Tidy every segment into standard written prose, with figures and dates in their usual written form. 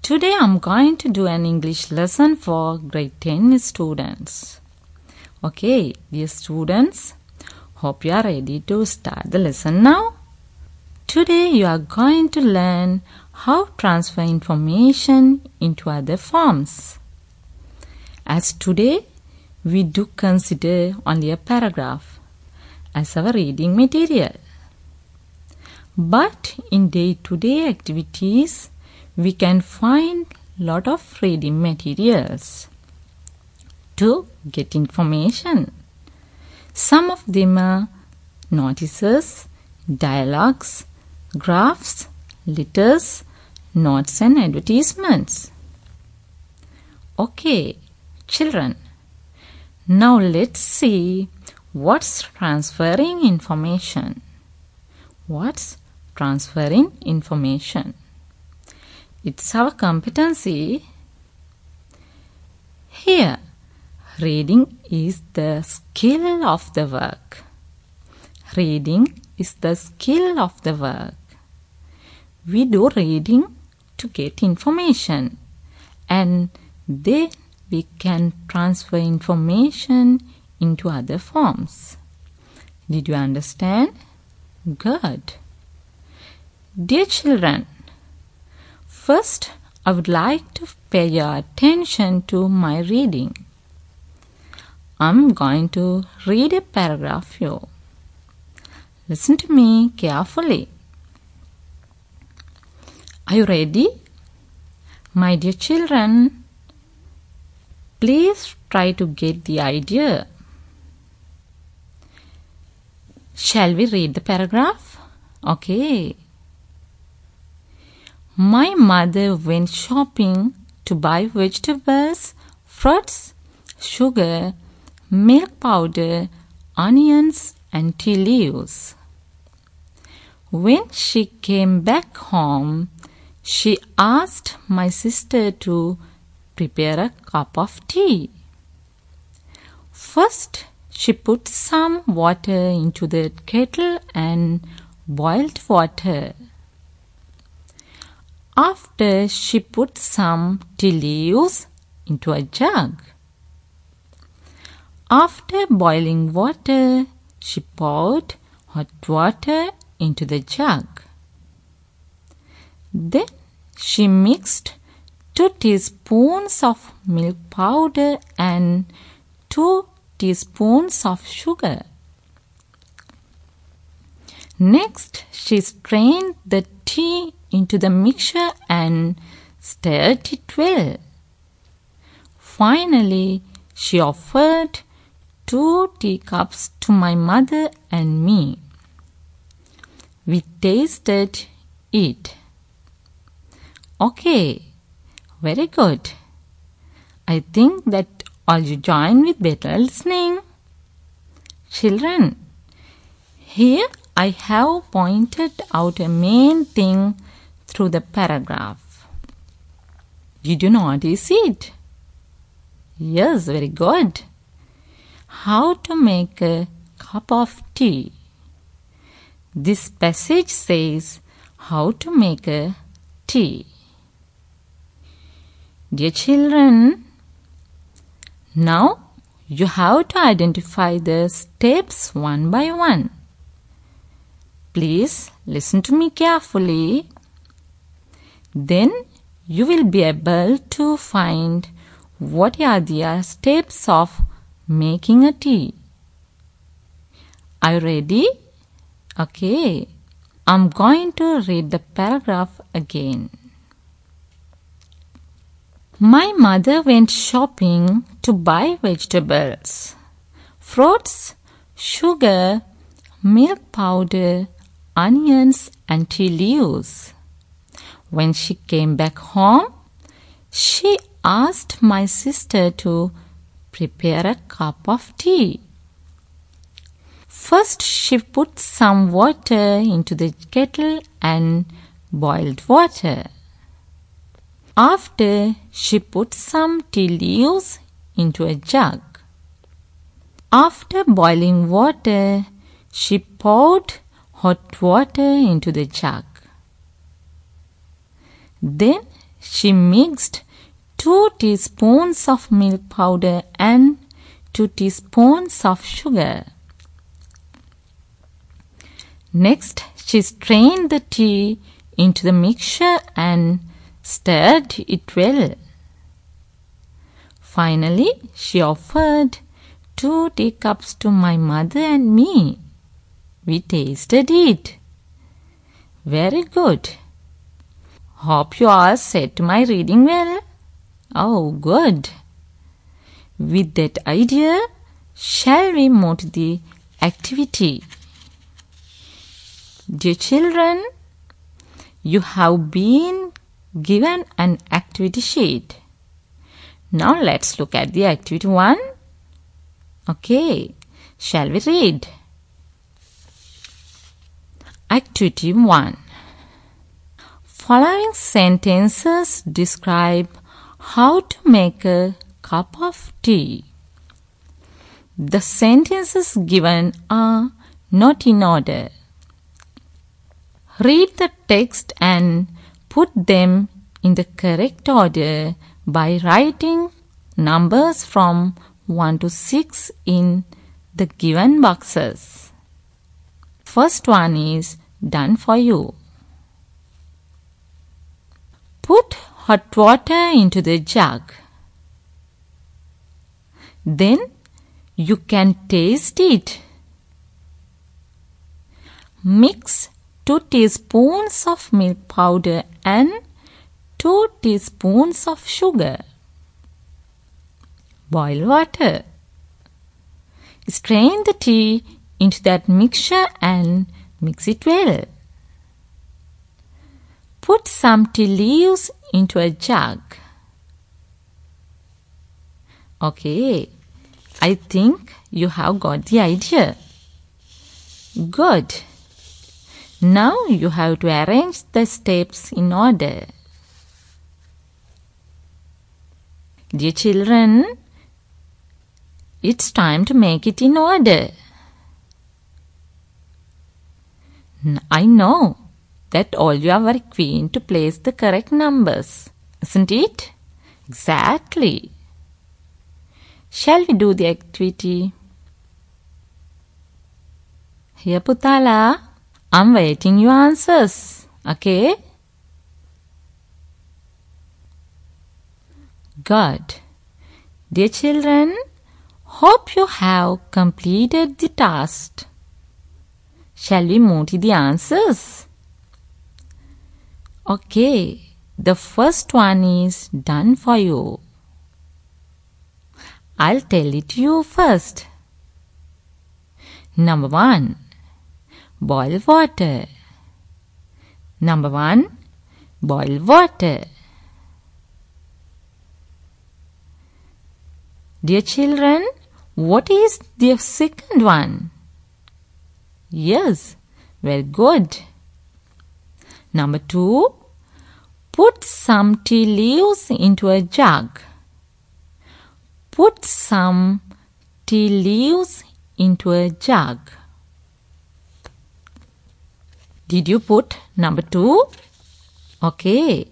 Today I'm going to do an English lesson for grade 10 students. Okay, dear students, hope you are ready to start the lesson now. Today you are going to learn how to transfer information into other forms. As today we do consider only a paragraph as our reading material. But in day-to-day activities, we can find lot of reading materials to get information. Some of them are notices, dialogues, graphs, letters, notes and advertisements. Okay, children, now let's see what's transferring information. What's transferring information? It's our competency. Here, reading is the skill of the work. Reading is the skill of the work. We do reading to get information, and then we can transfer information into other forms. Did you understand? Good. Dear children, first, I would like to pay your attention to my reading. I'm going to read a paragraph here. Listen to me carefully. Are you ready? My dear children, please try to get the idea. Shall we read the paragraph? Okay. My mother went shopping to buy vegetables, fruits, sugar, milk powder, onions, and tea leaves. When she came back home, she asked my sister to prepare a cup of tea. First, she put some water into the kettle and boiled water. After, she put some tea leaves into a jug. After boiling water, she poured hot water into the jug. Then she mixed 2 teaspoons of milk powder and 2 teaspoons of sugar. Next, she strained the tea into the mixture and stirred it well. Finally, she offered 2 teacups to my mother and me. We tasted it. Okay, very good. I think that all you join with better listening. Children, here I have pointed out a main thing through the paragraph. Did you notice it? Yes, very good. How to make a cup of tea. This passage says how to make a tea. Dear children, now you have to identify the steps one by one. Please listen to me carefully. Then you will be able to find what are the steps of making a tea. Are you ready? Okay. I'm going to read the paragraph again. My mother went shopping to buy vegetables, fruits, sugar, milk powder, onions, and tea leaves. When she came back home, she asked my sister to prepare a cup of tea. First, she put some water into the kettle and boiled water. After, she put some tea leaves into a jug. After boiling water, she poured hot water into the jug. Then she mixed 2 teaspoons of milk powder and 2 teaspoons of sugar. Next, she strained the tea into the mixture and stirred it well. Finally, she offered 2 teacups to my mother and me. We tasted it. Very good. Hope you all said to my reading well. Oh, good. With that idea, shall we move to the activity? Dear children, you have been given an activity sheet. Now let's look at the activity 1. Okay, shall we read? Activity 1. Following sentences describe how to make a cup of tea. The sentences given are not in order. Read the text and put them in the correct order by writing numbers from 1 to 6 in the given boxes. First one is done for you. Put hot water into the jug. Then you can taste it. Mix 2 teaspoons of milk powder and 2 teaspoons of sugar. Boil water. Strain the tea into that mixture and mix it well. Put some tea leaves into a jug. Okay, I think you have got the idea. Good. Now you have to arrange the steps in order. Dear children, it's time to make it in order. I know that all you are very keen to place the correct numbers, isn't it? Exactly. Shall we do the activity? Here, Putala, I'm waiting your answers. Okay? Good. Dear children, hope you have completed the task. Shall we move to the answers? Okay, the first one is done for you. I'll tell it to you first. Number 1. Boil water. Number 1. Boil water. Dear children, what is the second one? Yes, very good. Number 2. Put some tea leaves into a jug. Put some tea leaves into a jug. Did you put number 2? Okay.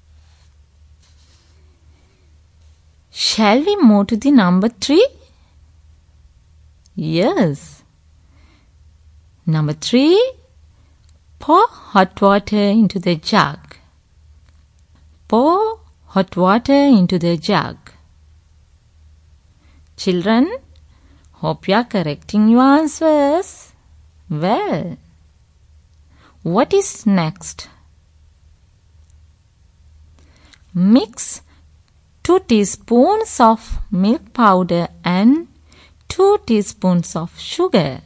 Shall we move to the number 3? Yes. Number 3. Pour hot water into the jug. Pour hot water into the jug. Children, hope you are correcting your answers. Well, what is next? Mix 2 teaspoons of milk powder and 2 teaspoons of sugar.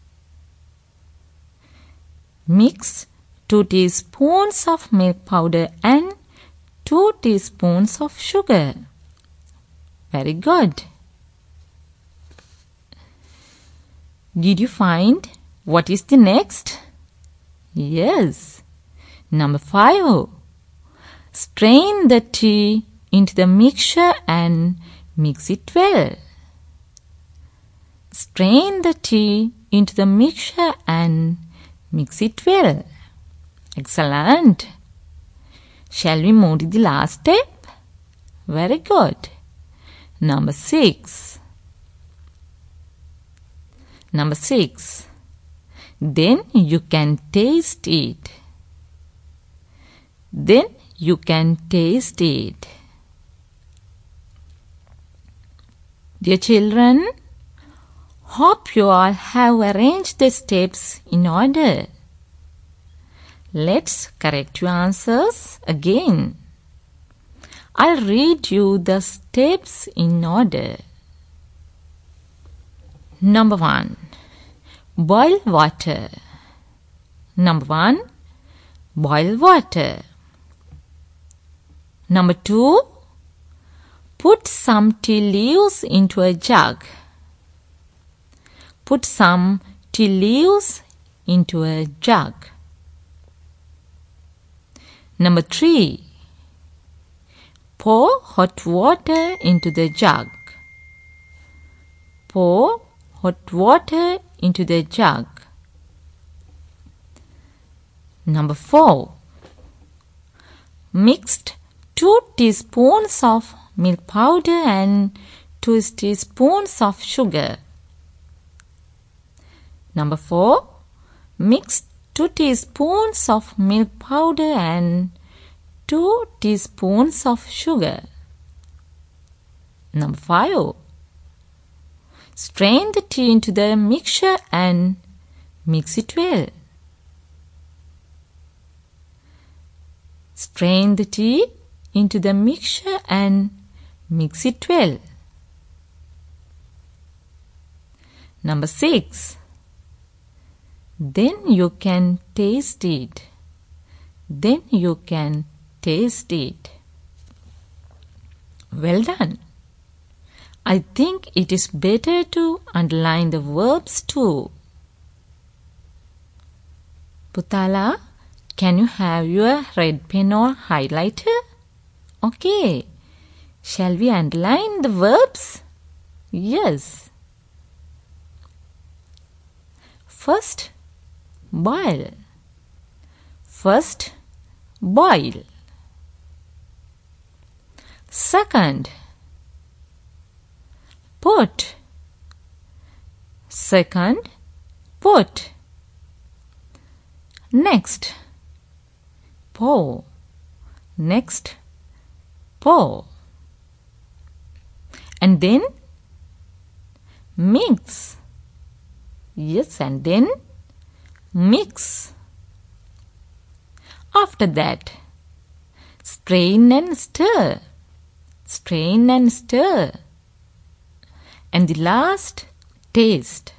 Mix 2 teaspoons of milk powder and 2 teaspoons of sugar. Very good. Did you find what is the next? Yes. Number 5. Strain the tea into the mixture and mix it well. Strain the tea into the mixture and mix it well. Excellent. Shall we move to the last step? Very good. Number 6. Number 6. Then you can taste it. Then you can taste it. Dear children, hope you all have arranged the steps in order. Let's correct your answers again. I'll read you the steps in order. Number 1. Boil water. Number 1. Boil water. Number 2. Put some tea leaves into a jug. Put some tea leaves into a jug. Number 3. Pour hot water into the jug. Pour hot water into the jug. Number 4. Mixed 2 teaspoons of milk powder and 2 teaspoons of sugar. Number 4. Mix 2 teaspoons of milk powder and 2 teaspoons of sugar. Number 5. Strain the tea into the mixture and mix it well. Strain the tea into the mixture and mix it well. Number 6. Then you can taste it. Then you can taste it. Well done. I think it is better to underline the verbs too. Putala, can you have your red pen or highlighter? Okay. Shall we underline the verbs? Yes. First, boil. First, boil. Second, put. Second, put. Next, pour. Next, pour. And then mix. Yes, and then mix. After that, strain and stir. Strain and stir. And the last, taste.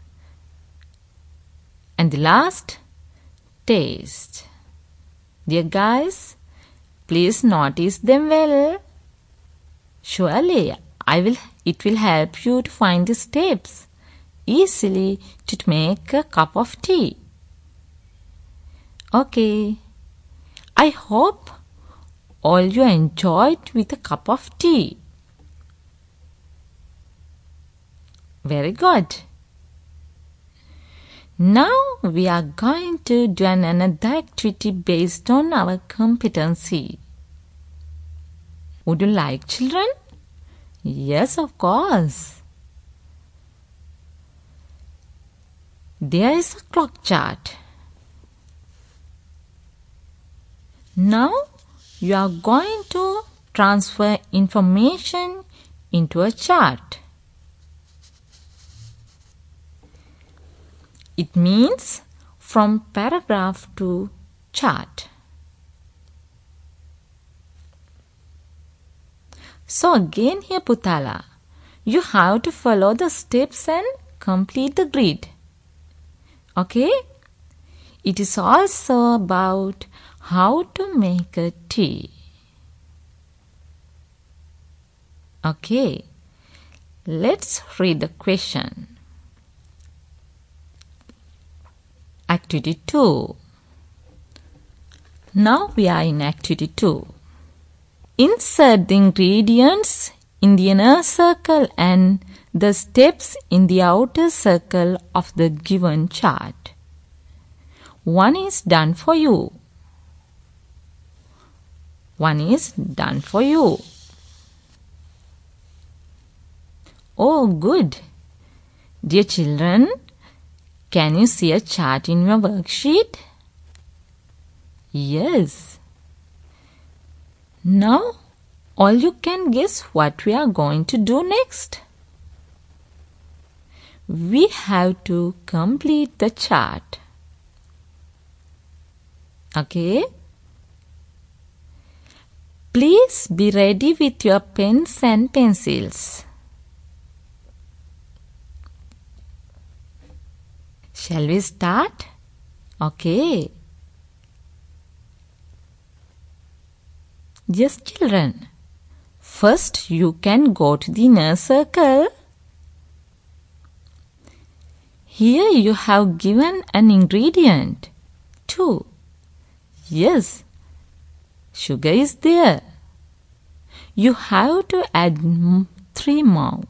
And the last, taste. Dear guys, please notice them well. Surely, it will help you to find the steps easily to make a cup of tea. Okay. I hope all you enjoyed with a cup of tea. Very good. Now we are going to do another activity based on our competency. Would you like, children? Yes, of course. There is a clock chart. Now you are going to transfer information into a chart. It means from paragraph to chart. So again here, Putala, you have to follow the steps and complete the grid. Okay? It is also about how to make a tea. Okay, let's read the question. Activity 2. Now we are in Activity 2. Insert the ingredients in the inner circle and the steps in the outer circle of the given chart. One is done for you. One is done for you. Oh, good. Dear children, can you see a chart in your worksheet? Yes. Now, all you can guess what we are going to do next. We have to complete the chart. Okay? Please be ready with your pens and pencils. Shall we start? Okay. Yes, children. First, you can go to the inner circle. Here you have given an ingredient. 2. Yes, sugar is there. You have to add 3 more.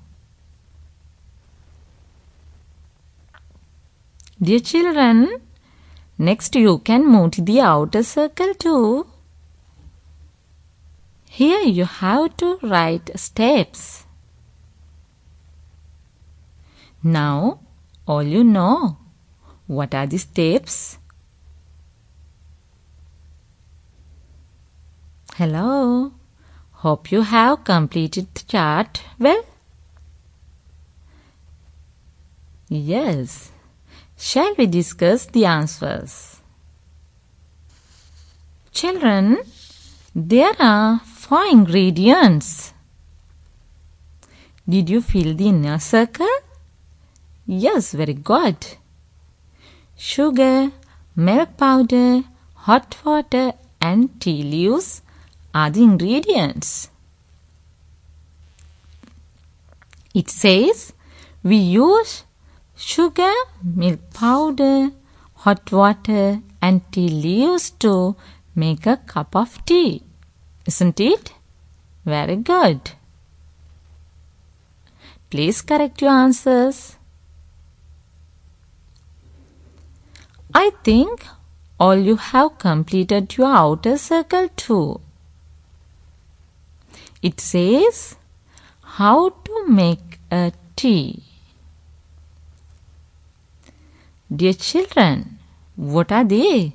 Dear children, next you can move to the outer circle too. Here you have to write steps. Now, all you know, what are the steps? Hello, hope you have completed the chart well. Yes, shall we discuss the answers? Children, there are 4 ingredients. Did you fill the inner circle? Yes, very good. Sugar, milk powder, hot water and tea leaves are the ingredients. It says we use sugar, milk powder, hot water and tea leaves to make a cup of tea. Isn't it? Very good. Please correct your answers. I think all you have completed your outer circle too. It says how to make a tea. Dear children, what are they?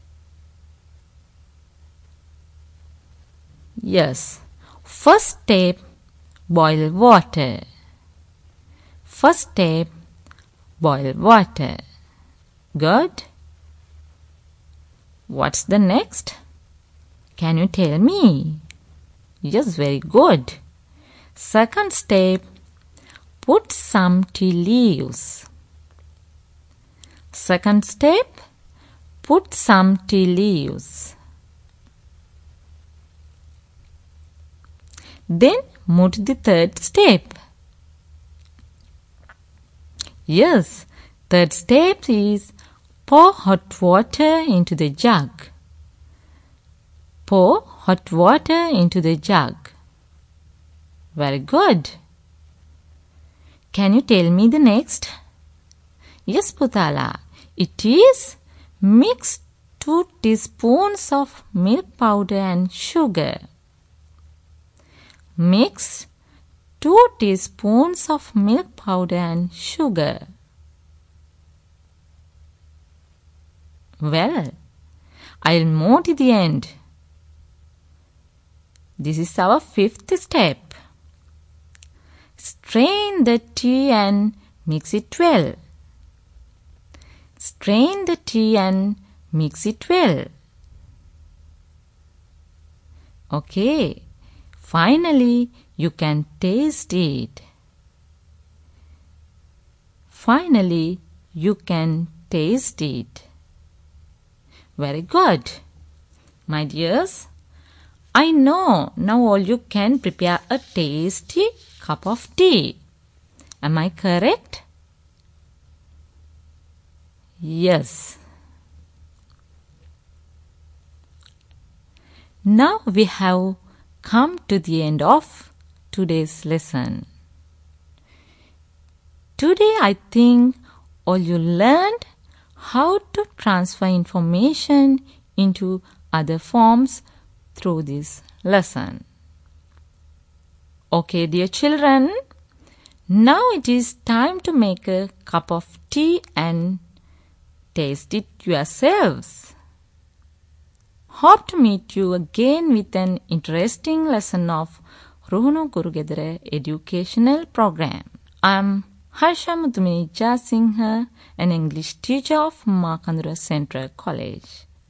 Yes, first step, boil water. First step, boil water. Good. What's the next? Can you tell me? Yes, very good. Second step, put some tea leaves. Second step, put some tea leaves. Then move to the third step. Yes, third step is pour hot water into the jug. Pour hot water into the jug. Very good. Can you tell me the next? Yes, Putala. It is mix 2 teaspoons of milk powder and sugar. Mix 2 teaspoons of milk powder and sugar. Well, I'll move to the end. This is our 5th step. Strain the tea and mix it well. Strain the tea and mix it well. Okay. Finally, you can taste it. Finally, you can taste it. Very good. My dears, I know now all you can prepare a tasty cup of tea. Am I correct? Yes. Now we have come to the end of today's lesson. Today I think all you learned how to transfer information into other forms through this lesson. Okay, dear children, now it is time to make a cup of tea and taste it yourselves. Hope to meet you again with an interesting lesson of Ruhunu Gurugedara educational program. I am Harsha Muthuminija Singha, an English teacher of Makandura Central College.